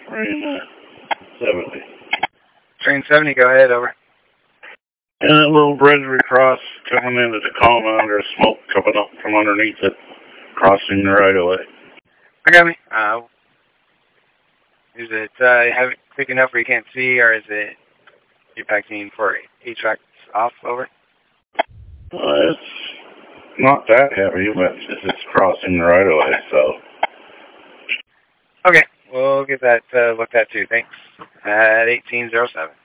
Train 70. Train 70, go ahead, over. And that little bridge we crossed coming into Tacoma, there's smoke coming up from underneath it, crossing the right of way. I got me. Is it thick enough where you can't see, or is it impacting for HVAC off, over? It's not that heavy, but it's crossing the right of way, so. Okay, we'll get that looked at too. Thanks. At 1807.